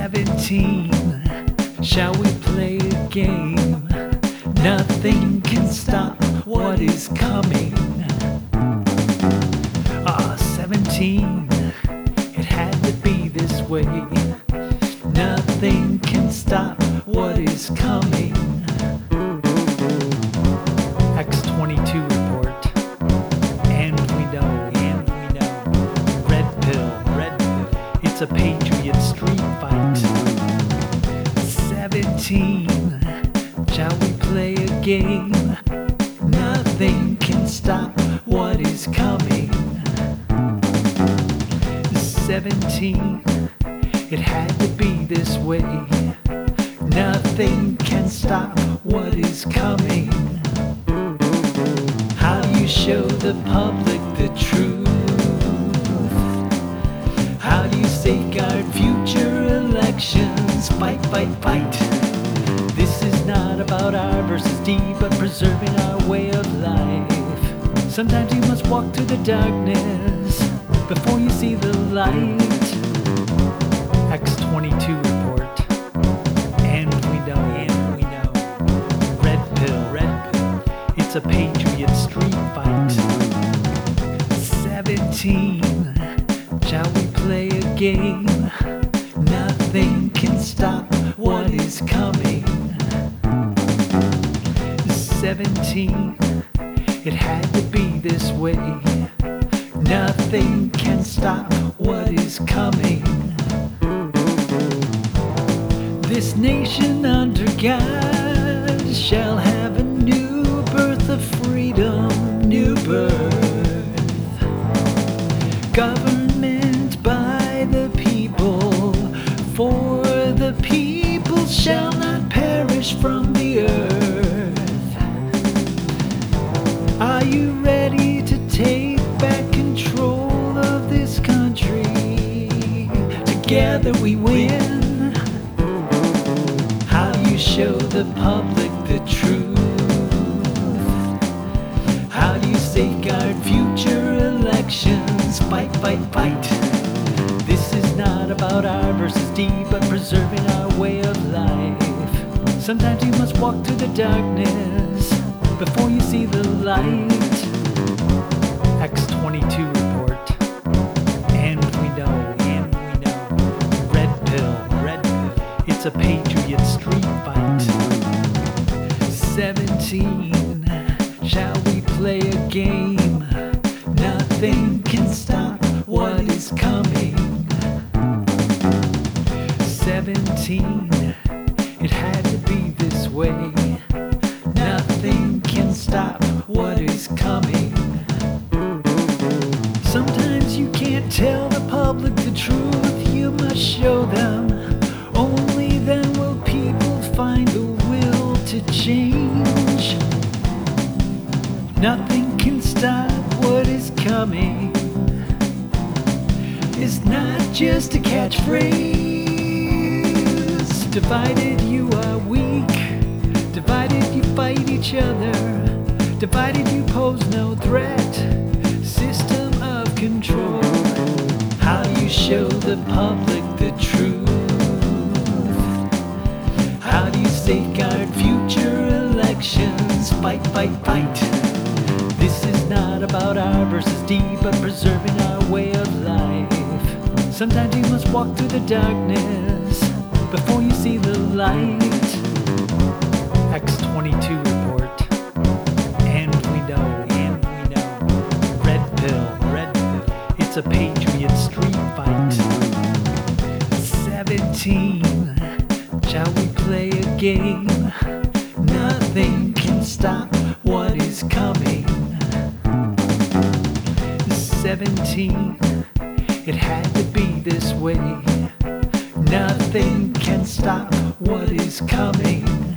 17. Shall we play a game? Nothing can stop what is coming. 17. It had to be this way. Nothing can stop what is coming. X-22 report. And we know. Red pill. It's a Patriot street fight. 17. Shall we play a game? Nothing can stop what is coming. 17. It had to be this way. Nothing can stop what is coming. How do you show the public the truth? How do you safeguard future elections? Fight. This is not about R versus D, but preserving our way of life. Sometimes you must walk through the darkness before you see the light. X-22 report. And we know. Red pill. It's a Patriot street fight. 17. Shall we play a game? Nothing can stop what is coming. 17. It had to be this way. Nothing can stop what is coming. This nation under God shall have a new birth of freedom, new birth. Government by the people, for the people shall not perish from the earth. Are you ready to take back control of this country? Together we win. How do you show the public the truth? How do you safeguard future elections? Fight. This is not about R versus D, but preserving our way of life. Sometimes you must walk through the darkness before you see the light. X-22 report. And we know. Red pill. It's a Patriot street fight. 17. Shall we play a game? Nothing can stop what is coming. 17. It had to be this way. Nothing can stop what is coming. Sometimes you can't tell the public the truth. You must show them. Only then will people find the will to change. Nothing can stop what is coming. It's not just a catchphrase. Divided you are weak. Divided you fight each other. Divided you pose no threat. System of control. How do you show the public the truth? How do you safeguard future elections? Fight. This is not about R versus D, but preserving our way of life. Sometimes you must walk through the darkness before you see the light. X-22 report. And we know. Red pill. It's a Patriot street fight. 17. Shall we play a game? Nothing can stop what is coming. 17. It had to be this way. Nothing can stop what is coming.